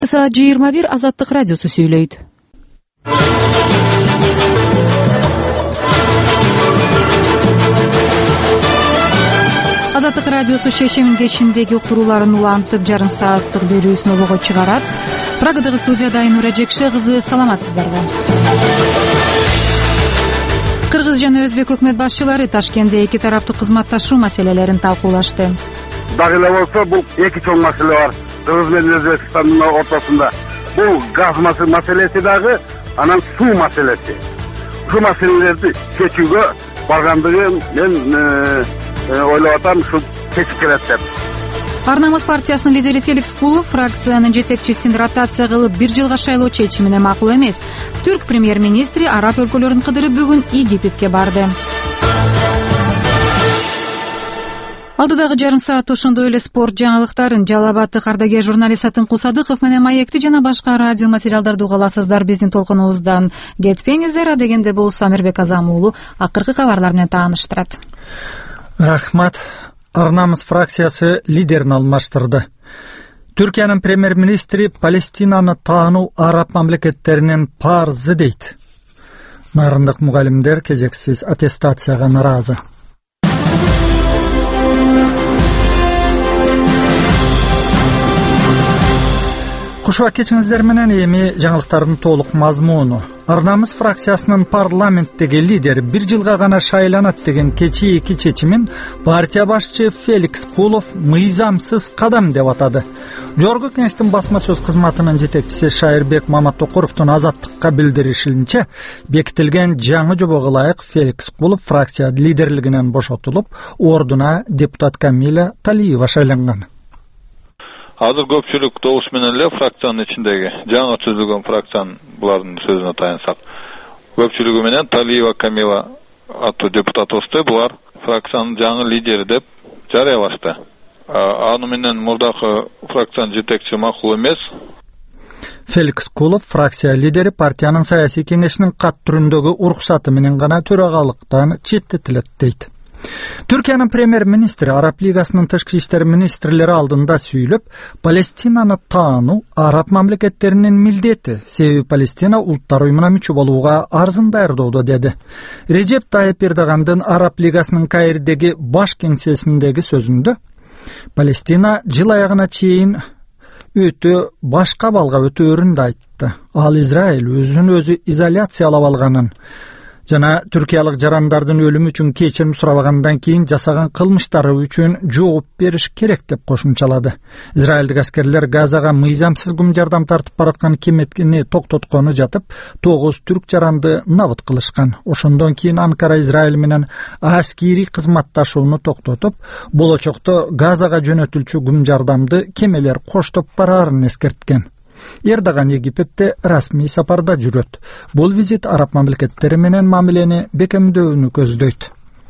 Saat 21 Azаттык радиосу сүйлөйт. Азаттык радиосу шешемин кечиндеги уктурууларын улантып, жарым сааттык берүүсүн обого чыгарат. Прагадагы студияда Айнура Жекше кызы, саламатсыздарбы? Кыргыз жана өзбек өкмөт башчылары Ташкентте эки тараптуу кызматташуу маселелерин талкуулашты. Дагы эле болсо бул эки чоң маселе бар. Кыргыз менен Өзбекстандын ортосунда. Бул газ маселеси дагы, анан суу маселеси. Ушул маселелерди чечүүгө баргандыгын мен ойлоп атам, ушу чечип келет деп. Ар намыс партиясынын лидери Феликс Кулов фракциянын жетекчисин ротация кылып 1 жылга шайлоо чечимине макул эмес. Түрк премьер-министри араб өлкөлөрүн кыдырып бүгүн Египетке барды. Алдыдагы жарым саат ошондой эле спорт жаңылыктарын Жалал Абадтык ардагер журналист Атын Кулсадыков менен Маекти жана башка радио материалдарды уга аласыздар. Биздин толкунубуздан кетпеңиздер. Адегенде болсо Амирбек Азам уулу акыркы кабарлар менен тааныштырат. Рахмат. Ар намыс фракциясы лидерин алмаштырды. Түркиянын премьер-министри Палестинаны таануу араб мамлекеттеринин парзы дейт. Нарындык мугалимдер кезексиз аттестацияга наразы. Кушуа кечиңиздер менен эми жаңылыктардын толук мазмуну. Ар намыс фракциясынын парламенттеги лидер 1 жылга гана шайланат деген кечээки чечимин партия башчы Феликс Кулов мыйзамсыз кадам деп атады. Жогорку кеңештин басма сөз кызматынын жетекчиси Шайырбек Маматокуровдун Азаттыкка билдиришинче, бекитилген жаңы жобого ылайык Феликс Кулов фракция лидерлигинен бошотулуп, ордуна депутат Камиля Талиева шайланган. Азыр көпчүлүк добуш менен эле фракциянын ичиндеги жаңы түзүлгөн фракциянын булардын сөзүнө таянсак, көпчүлүгү менен Талиева Камила аттуу депутатыбызды булар фракциянын жаңы лидери деп жарыялашты. Аны менен мурдакы фракциянын жетекчиси макул эмес. Феликс Кулов фракция лидери партиянын саясий кеңешинин кат түрүндөгү уруксаты менен гана төрагалыктан четтетилет дейт. Түркиянын премьер-министри Араб лигасынын тышкы иштер министрлери алдында сүйлөп, Палестинаны таануу араб мамлекеттеринин милдети, себеби Палестина улуттар уюмуна мүчө болууга арзын даярдоодо деди. Режеп Тайып Эрдогандын Араб лигасынын Каирдеги баш кеңсесиндеги сөзүндө Палестина жыл аягына чейин өтө башка балга өтөөрүн айтты. Ал Израиль өзүн өзү изоляциялап алганын жана түркиялык жарандардын өлүмү үчүн кечирим сурабагандан кийин жасаган кылмыштары үчүн жооп бериш керек деп кошумчалады. Израилдик аскерлер Газага мыйзамсыз гум жардам тартып бараткан кеметкени токтоткону жатып, 9 түрк жаранды набыт кылышкан. Ошондон кийин Анкара Израиль менен аскери кызматташууну токтотуп, болочокто Газага жөнөтүлчү гум жардамды кемелер коштоп бараарын эскерткен. Эрдоган Египетте расмий сапарда жүрөт. Бул визит араб мамлекеттери менен мамилени бекемдөөнү көздөйт.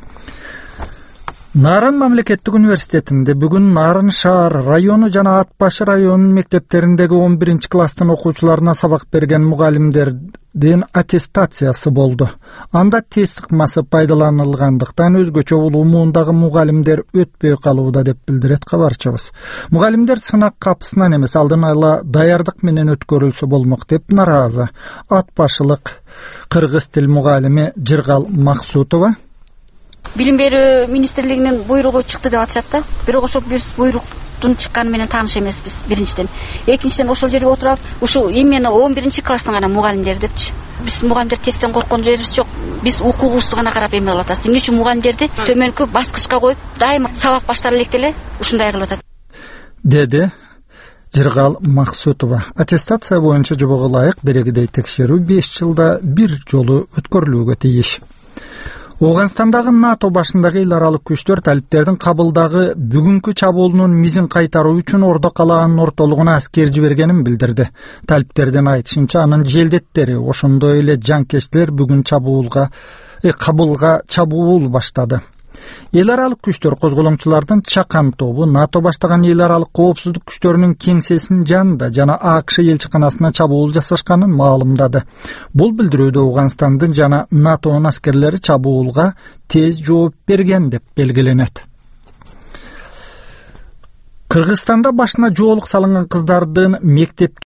Нарын мамлекеттик университетинде бүгүн Нарын шаар району жана Ат башы районунун мектептериндеги 11 класстын окуучуларына сабак берген мугалимдердин аттестациясы болду. Анда тест ыкмасы пайдаланылгандыктан өзгөчө улуу муундагы мугалимдер өтпөй калууда деп билдирет кабарчыбыз. Мугалимдер сынак капысынан эмес, алдын ала даярдык менен өткөрүлсө болмок деп наразы. Ат башылык кыргыз тил мугалими Жыргал Максутова Билим берүү министрлигинин буйругу чыкты деп атышат да. Бирок ошол биз буйруктун чыкканы менен тааныш эмеспиз биринчиден. Экинчиден ошол жерге отуруп, ушул именно 11-класстын гана мугалимдер депчи. Биз мугалимдер тесттен корккон жерибиз жок. Биз укугубузду гана карап эме кылып атабыз. Эмне үчүн мугалимдерди төмөнкү баскычка коюп, дайыма сабак баштар электе эле ушундай кылып атат, деди Жыргал Максутова. Аттестация боюнча жобого ылайык берегидей текшерүү 5 жылда 1 жолу өткөрүлүүгө тийиш. Оганстандагы НАТО башындагы эл аралык күчтөр талиптердин Кабылдагы бүгүнкү чабуулунун мизин кайтаруу үчүн Ордо калаанын ортолугуна аскер жибергенин билдирди. Талиптердин айтышынча, анын желдеттери, ошондой эле жанкечтер бүгүн Кабылга чабуул баштады. Эл аралык күчтөр козголоңчулардын чакан тобу НАТО баштаган эл аралык коопсуздук күчтөрүнүн кеңсесинин жанында жана АКШ элчиканасына чабуул жасашканын маалымдады. Бул билдирүүдө Ауганстандын жана НАТОнун аскерлери чабуулга тез жооп берген деп белгиленет. Кыргызстанда башына жоолук салынган кыздардын мектеп